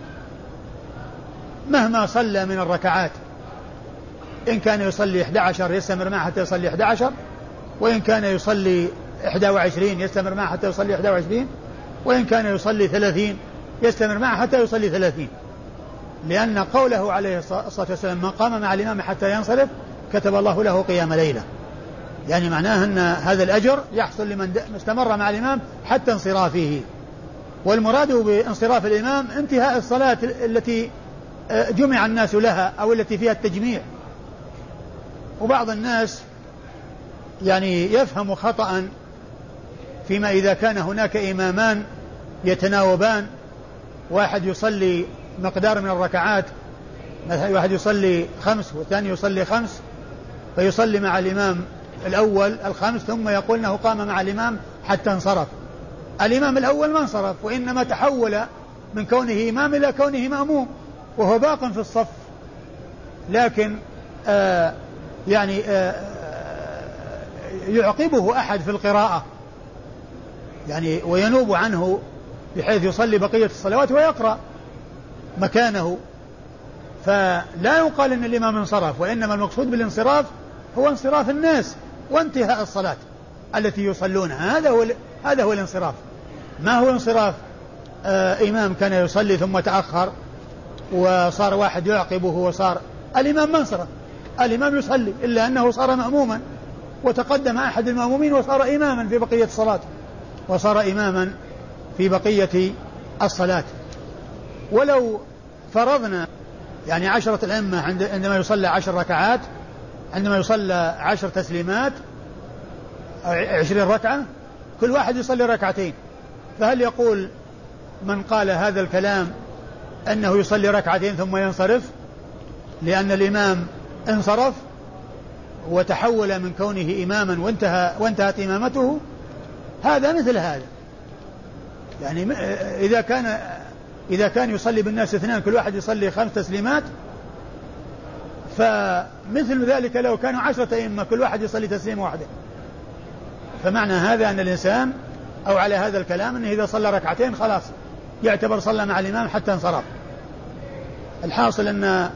مهما صلى من الركعات، إن كان يصلي إحدى عشر يستمر معه حتى يصلي إحدى عشر، وإن كان يصلي إحدى وعشرين يستمر معه حتى يصلي إحدى وعشرين، وإن كان يصلي ثلاثين يستمر معه حتى يصلي ثلاثين، لأن قوله عليه الصلاة والسلام من قام مع الإمام حتى ينصرف كتب الله له قيام ليلة، يعني معناه أن هذا الأجر يحصل لمن استمر مع الإمام حتى انصرافه. والمراد بانصراف الإمام انتهاء الصلاة التي جمع الناس لها أو التي فيها التجميع. وبعض الناس يعني يفهم خطأ فيما إذا كان هناك إمامان يتناوبان، واحد يصلي مقدار من الركعات، مثلا واحد يصلي خمس والثاني يصلي خمس، فيصلي مع الإمام الأول الخمس ثم يقول أنه قام مع الإمام حتى انصرف، الإمام الأول ما انصرف، وإنما تحول من كونه إمام إلى كونه مأموم، وهو باق في الصف، لكن آه يعني آه يعقبه أحد في القراءة يعني وينوب عنه بحيث يصلي بقية الصلوات ويقرأ مكانه، فلا يقال أن الإمام انصرف، وإنما المقصود بالانصراف هو انصراف الناس وانتهاء الصلاة التي يصلونها، هذا هو هذا هو الانصراف. ما هو انصراف آه إمام كان يصلي ثم تأخر وصار واحد يعقبه وصار الإمام ما انصرف، الإمام يصلي إلا أنه صار مأموما وتقدم أحد المأمومين وصار إماما في بقية الصلاة وصار إماما في بقية الصلاة. ولو فرضنا يعني عشرة الأئمة عندما يصلى عشر ركعات، عندما يصلى عشر تسليمات عشرين ركعة، كل واحد يصلي ركعتين، فهل يقول من قال هذا الكلام أنه يصلي ركعتين ثم ينصرف لأن الإمام انصرف وتحول من كونه إماما وانتهى وانتهت إمامته؟ هذا مثل هذا، يعني إذا كان إذا كان يصلي بالناس اثنان كل واحد يصلي خمس تسليمات، فمثل ذلك لو كانوا عشرة أئمة كل واحد يصلي تسليم واحدة، فمعنى هذا أن الإنسان أو على هذا الكلام أنه إذا صلى ركعتين خلاص يعتبر صلى مع الإمام حتى انصرف. الحاصل أن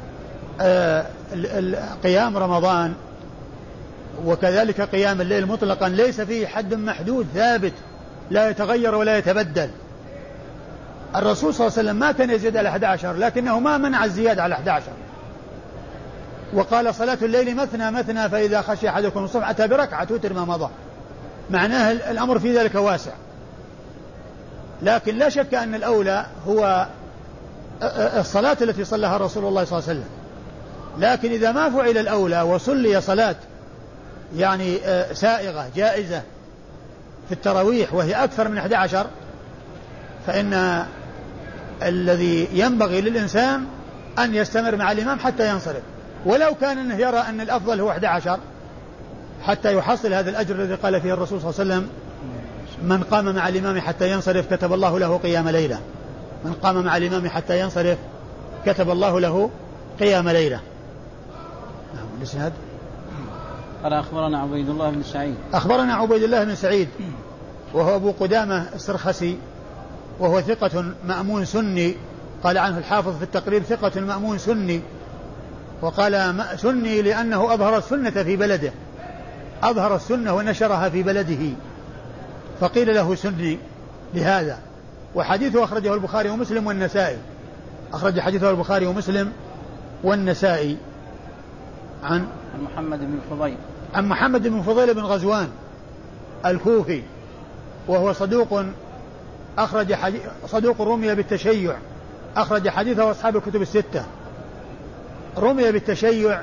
قيام رمضان وكذلك قيام الليل مطلقا ليس فيه حد محدود ثابت لا يتغير ولا يتبدل. الرسول صلى الله عليه وسلم ما كان يزيد على أحد عشر، لكنه ما منع الزيادة على أحد عشر، وقال صلاة الليل مثنى مثنى فإذا خشي أحدكم الصبح أتى بركعة توتر ما مضى، معناه الأمر في ذلك واسع. لكن لا شك أن الأولى هو الصلاة التي صلىها رسول الله صلى الله عليه وسلم، لكن إذا ما فعل الأولى وصلي صلاة يعني سائغة جائزة في التراويح وهي أكثر من أحد عشر، فإن الذي ينبغي للإنسان أن يستمر مع الإمام حتى ينصرف، ولو كان أنه يرى أن الأفضل هو أحد عشر حتى يحصل هذا الأجر الذي قال فيه الرسول صلى الله عليه وسلم من قام مع الإمام حتى ينصرف كتب الله له قيام ليلة، من قام مع الإمام حتى ينصرف كتب الله له قيام ليلة. الإسناد قال أخبرنا عبيد الله بن سعيد أخبرنا عبيد الله بن سعيد وهو أبو قدامة السرخسي وهو ثقة مأمون سني، قال عنه الحافظ في التقريب ثقة مأمون سني، وقال سني لأنه أظهر السنة في بلده، أظهر السنة ونشرها في بلده فقيل له سني لهذا. وحديثه أخرجه البخاري ومسلم والنسائي، أخرج حديثه البخاري ومسلم والنسائي عن محمد بن فضيل عن محمد بن فضيل بن غزوان الكوفي وهو صدوق أخرج حديث صدوق رمي بالتشيع، أخرج حديثه أصحاب الكتب الستة، رمي بالتشيع،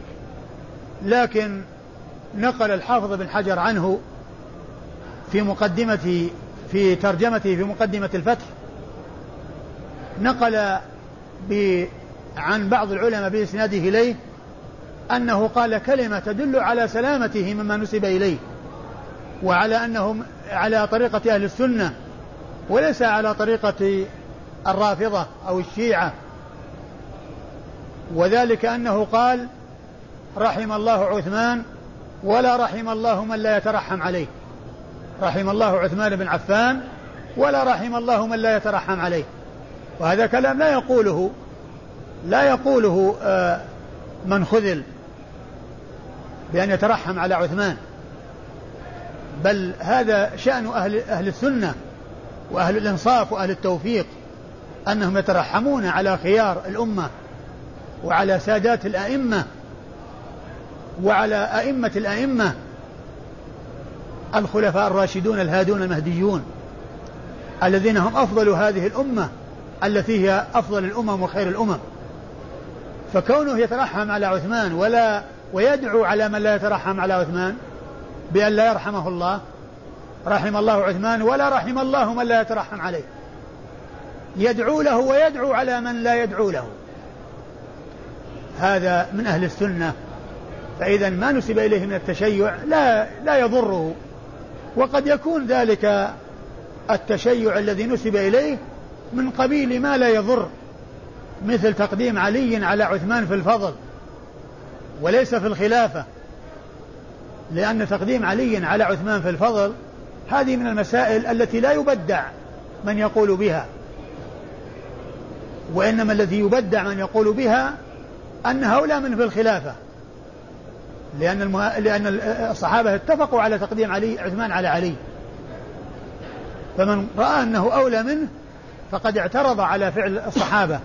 لكن نقل الحافظ بن حجر عنه في مقدمة في ترجمته في مقدمة الفتح، نقل عن بعض العلماء بإسناده إليه أنه قال كلمة تدل على سلامته مما نسب إليه وعلى أنه على طريقة أهل السنة وليس على طريقة الرافضة أو الشيعة، وذلك أنه قال رحم الله عثمان ولا رحم الله من لا يترحم عليه، رحم الله عثمان بن عفان ولا رحم الله من لا يترحم عليه. وهذا كلام لا يقوله لا يقوله آه من خذل بأن يترحم على عثمان، بل هذا شأن أهل, أهل السنة وأهل الإنصاف وأهل التوفيق أنهم يترحمون على خيار الأمة وعلى سادات الأئمة وعلى أئمة الأئمة الخلفاء الراشدون الهادون المهديون الذين هم أفضل هذه الأمة التي هي أفضل الأمم وخير الأمم. فكونه يترحم على عثمان ولا ويدعو على من لا يترحم على عثمان بأن لا يرحمه الله، رحم الله عثمان ولا رحم الله من لا يترحم عليه، يدعو له ويدعو على من لا يدعو له، هذا من أهل السنة. فإذا ما نسب إليه من التشيع لا, لا يضره، وقد يكون ذلك التشيع الذي نسب إليه من قبيل ما لا يضر، مثل تقديم علي على عثمان في الفضل وليس في الخلافة، لأن تقديم علي على عثمان في الفضل هذه من المسائل التي لا يبدع من يقول بها، وإنما الذي يبدع من يقول بها أن هؤلاء من في الخلافة، لأن, المه... لأن الصحابة اتفقوا على تقديم علي عثمان على علي، فمن رأى أنه أولى منه فقد اعترض على فعل الصحابة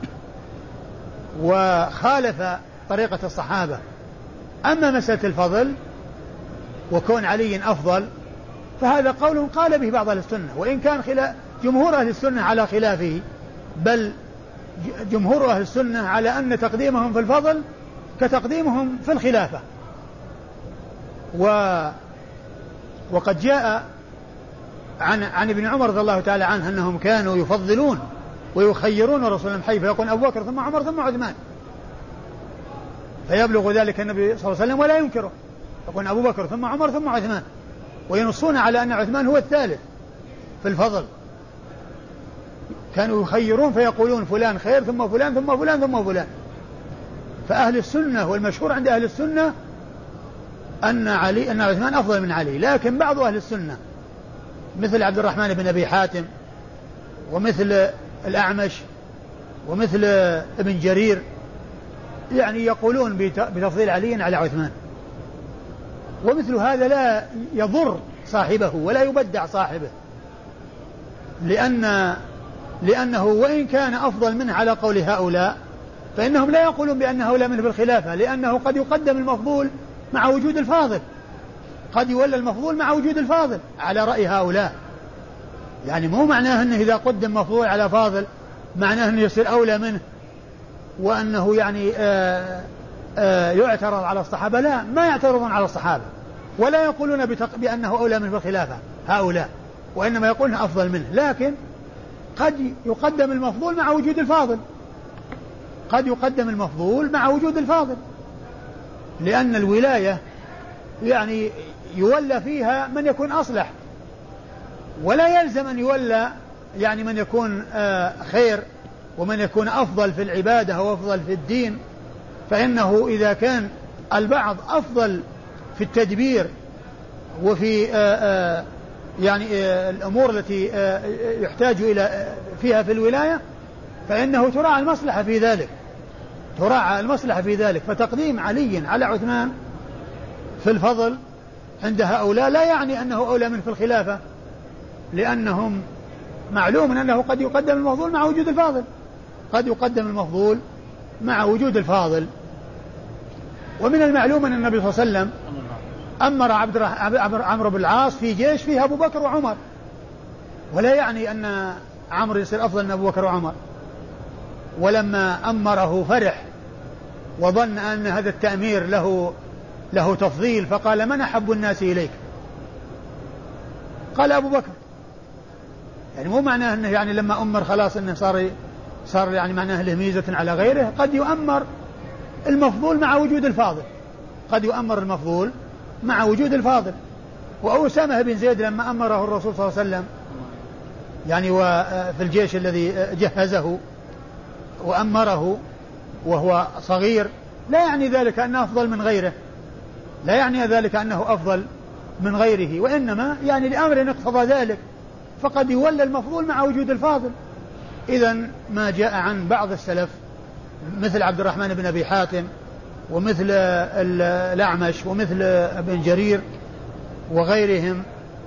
وخالف طريقة الصحابة. أما مسألة الفضل وكون علي أفضل فهذا قول قال به بعض أهل السنة، وإن كان خلا... جمهور أهل السنة على خلافه، بل جمهور أهل السنة على أن تقديمهم في الفضل كتقديمهم في الخلافة. و... وقد جاء عن, عن ابن عمر رضي الله تعالى عنه أنهم كانوا يفضلون ويخيرون رسول الله حي فيكون أبو بكر ثم عمر ثم عثمان، فيبلغ ذلك النبي صلى الله عليه وسلم ولا ينكره، يكون أبو بكر ثم عمر ثم عثمان، وينصون على أن عثمان هو الثالث في الفضل. كانوا يخيرون فيقولون فلان خير ثم فلان ثم فلان ثم فلان. فأهل السنة والمشهور عند أهل السنة أن علي أن عثمان أفضل من علي، لكن بعض أهل السنة مثل عبد الرحمن بن أبي حاتم ومثل الأعمش ومثل ابن جرير يعني يقولون بتفضيل علي على عثمان، ومثل هذا لا يضر صاحبه ولا يبدع صاحبه، لأن لأنه وإن كان أفضل منه على قول هؤلاء فإنهم لا يقولون بأن هؤلاء منه بالخلافة، لأنه قد يقدم المفضول مع وجود الفاضل، قد يولى المفضول مع وجود الفاضل على رأي هؤلاء. يعني مو معناه أنه إذا قدم مفضول على فاضل معناه أنه يصير أولى منه وأنه يعني آآ آآ يعترض على الصحابة، لا، ما يعترضون على الصحابة ولا يقولون بأنه أولى منه بالخلافة هؤلاء، وإنما يقولون أفضل منه، لكن قد يقدم المفضول مع وجود الفاضل، قد يقدم المفضول مع وجود الفاضل، لأن الولاية يعني يولى فيها من يكون أصلح، ولا يلزم أن يولى يعني من يكون خير ومن يكون أفضل في العبادة وأفضل في الدين. فإنه إذا كان البعض أفضل في التدبير وفي يعني الأمور التي يحتاج إلى فيها في الولاية فإنه تراعى المصلحة في ذلك، تراعى المصلحة في ذلك. فتقديم علي على عثمان في الفضل عند هؤلاء لا يعني أنه أولى من في الخلافة، لأنهم معلوم أنه قد يقدم المفضول مع وجود الفاضل، قد يقدم المفضول مع وجود الفاضل. ومن المعلوم أن النبي صلى الله عليه وسلم أمر عبد عمرو بن العاص في جيش فيه أبو بكر وعمر، ولا يعني أن عمرو يصير أفضل من أبو بكر وعمر. ولما أمره فرح وظن أن هذا التأمير له له تفضيل فقال من أحب الناس إليك؟ قال أبو بكر. يعني مو معناه أنه يعني لما أمر خلاص أنه صار صار يعني معناه له ميزة على غيره، قد يؤمر المفضول مع وجود الفاضل، قد يؤمر المفضول مع وجود الفاضل. وأسامة بن زيد لما أمره الرسول صلى الله عليه وسلم يعني وفي الجيش الذي جهزه وأمره وهو صغير لا يعني ذلك أنه أفضل من غيره، لا يعني ذلك أنه أفضل من غيره، وإنما يعني لأمر اقتضى ذلك، فقد يولى المفضول مع وجود الفاضل. إذن ما جاء عن بعض السلف مثل عبد الرحمن بن أبي حاتم ومثل الأعمش ومثل ابن جرير وغيرهم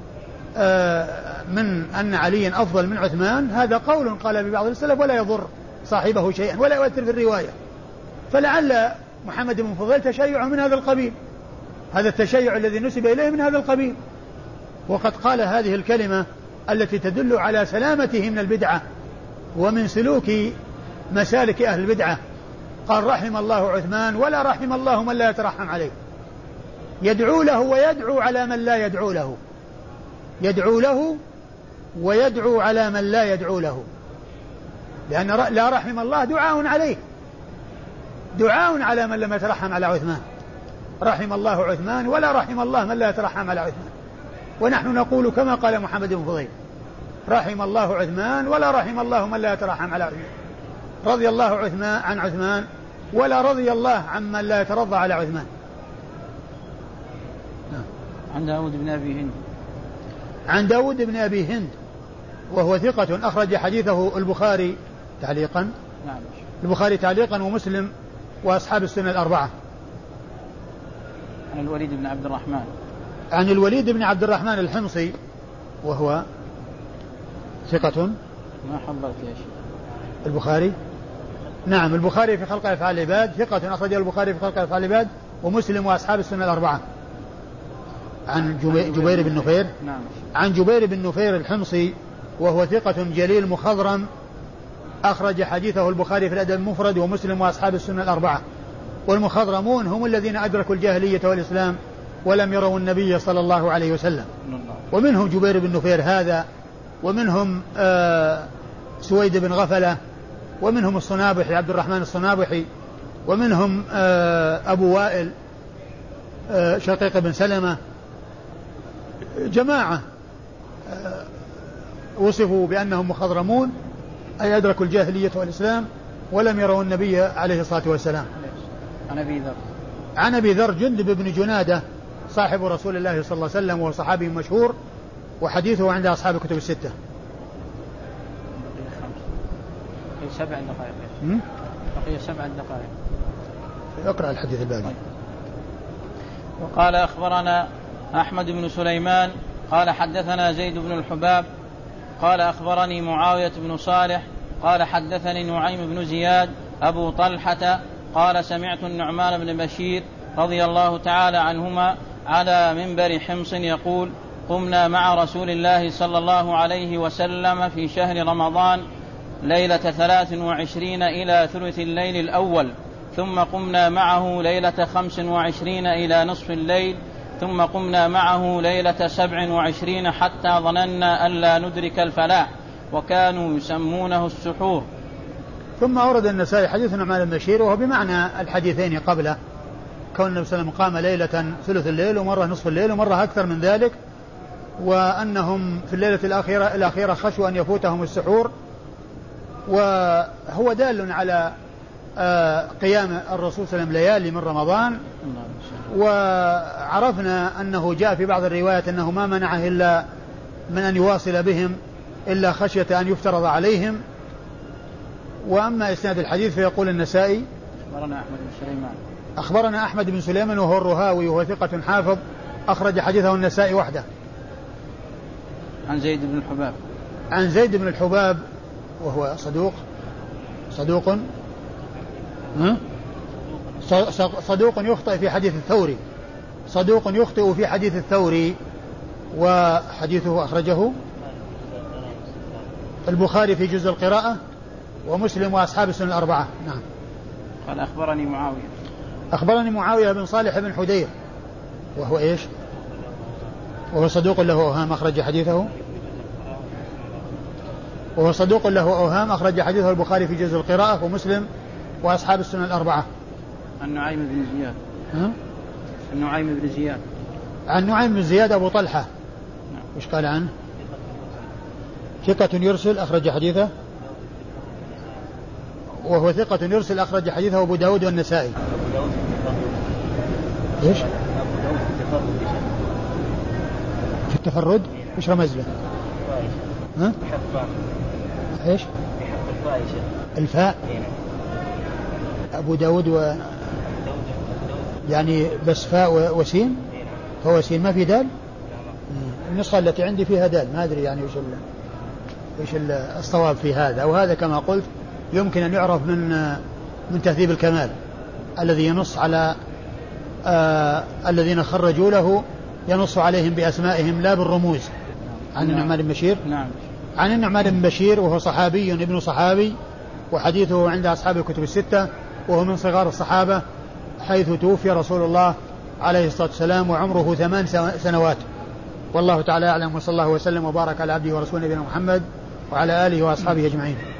من أن علي أفضل من عثمان، هذا قول قال ببعض السلف ولا يضر صاحبه شيئا ولا يؤثر في الرواية. فلعل محمد بن فضيل تشيع من هذا القبيل، هذا التشيع الذي نسب إليه من هذا القبيل، وقد قال هذه الكلمة التي تدل على سلامته من البدعة ومن سلوك مسالك أهل البدعة. قال رحم الله عثمان ولا رحم الله من لا يترحم عليه، يدعو له ويدعو على من لا يدعو له، يدعو له ويدعو على من لا يدعو له، لأن لا رحم الله دعاء عليه، دعاء على من لم يترحم على عثمان. رحم الله عثمان ولا رحم الله من لا يترحم على عثمان. ونحن نقول كما قال محمد بن فضيل رحم الله عثمان ولا رحم الله من لا يترحم على عثمان، رضي الله عثمان عن عثمان ولا رضي الله عمن لا يترضى على عثمان. عن داود بن أبي هند عن داود بن أبي هند وهو ثقة أخرج حديثه البخاري تعليقا نعم. البخاري تعليقا ومسلم وأصحاب السنة الأربعة. عن الوليد بن عبد الرحمن عن الوليد بن عبد الرحمن الحمصي وهو ثقة. ما حضرت يا شيخ. البخاري نعم البخاري في خلق أفعال العباد ثقة أخرجه البخاري في خلق أفعال العباد ومسلم وأصحاب السنة الأربعة. عن جبير بن نفير نعم. عن جبير بن نفير الحمصي وهو ثقة جليل مخضرم أخرج حديثه البخاري في الأدب المفرد ومسلم وأصحاب السنة الأربعة. والمخضرمون هم الذين أدركوا الجاهلية والإسلام ولم يروا النبي صلى الله عليه وسلم، ومنهم جبير بن نفير هذا، ومنهم آه سويد بن غفلة، ومنهم الصنابحي عبد الرحمن الصنابحي، ومنهم آه أبو وائل آه شقيق بن سلمة، جماعة آه وصفوا بأنهم مخضرمون أي أدركوا الجاهلية والإسلام ولم يروا النبي عليه الصلاة والسلام. عن أبي ذر عن أبي ذر جندب بن جنادة صاحب رسول الله صلى الله عليه وسلم وهو صحابي مشهور وحديثه عند أصحاب الكتب الستة. بقي سبع دقائق. بقي سبع دقائق. اقرأ الحديث الباقي. وقال أخبرنا أحمد بن سليمان قال حدثنا زيد بن الحباب قال أخبرني معاوية بن صالح قال حدثني نعيم بن زياد أبو طلحة قال سمعت النعمان بن بشير رضي الله تعالى عنهما على منبر حمص يقول قمنا مع رسول الله صلى الله عليه وسلم في شهر رمضان ليلة ثلاث وعشرين إلى ثلث الليل الأول، ثم قمنا معه ليلة خمس وعشرين إلى نصف الليل، ثم قمنا معه ليلة سبع وعشرين حتى ظننا أن لا ندرك الفلاح، وكانوا يسمونه السحور. ثم أورد النسائي حديث النعمان بن بشير وهو بمعنى الحديثين قبله، كون النبي صلى الله عليه وسلم قام ليلة ثلث الليل ومرة نصف الليل ومرة أكثر من ذلك، وأنهم في الليلة الأخيرة, الأخيرة خشوا أن يفوتهم السحور، وهو دال على قيام الرسول صلى الله عليه وسلم ليالي من رمضان. وعرفنا أنه جاء في بعض الروايات أنه ما منعه إلا من أن يواصل بهم إلا خشية أن يفترض عليهم. وأما إسناد الحديث فيقول النسائي أخبرنا أحمد بن سليمان أخبرنا أحمد بن سليمان وهو الرهاوي وهو ثقة حافظ أخرج حديثه النسائي وحده. عن زيد بن الحباب عن زيد بن الحباب وهو صدوق صدوق صدوق يخطئ في حديث الثوري صدوق يخطئ في حديث الثوري وحديثه أخرجه البخاري في جزء القراءة ومسلم وأصحاب السنن الأربعة. نعم. قال أخبرني معاوية أخبرني معاوية بن صالح بن حدير وهو إيش وهو صدوق له أوهام أخرج حديثه وهو صدوق له أوهام أخرج حديثه البخاري في جزء القراءة ومسلم وأصحاب السنن الأربعة. عن نعيم بن زياد ها؟ عن نعيم بن زياد عن نعيم بن زياد أبو طلحة. نعم. وش قال عنه؟ ثقة يرسل أخرج حديثه وهو ثقة يرسل أخرج حديثه أبو داود والنسائي. إيش؟ في التفرد إيش رمز له؟ ها؟ إيش؟ الفاء أبو داود و يعني بس فاء وسين هو سين ما في دال. النسخة التي عندي فيها دال ما أدري يعني إيش إيش الصواب في هذا. وهذا كما قلت يمكن أن يعرف من من تهذيب الكمال الذي ينص على آه الذين خرجوا له ينص عليهم بأسمائهم لا بالرموز. عن النعمان بن بشير نعم. عن النعمان بن بشير وهو صحابي ابن صحابي وحديثه عند أصحاب الكتب الستة وهو من صغار الصحابة حيث توفي رسول الله عليه الصلاة والسلام وعمره ثمان سنوات. والله تعالى أعلم وصلى الله وسلم وبارك على عبده ورسوله نبينا محمد وعلى آله وأصحابه أجمعين.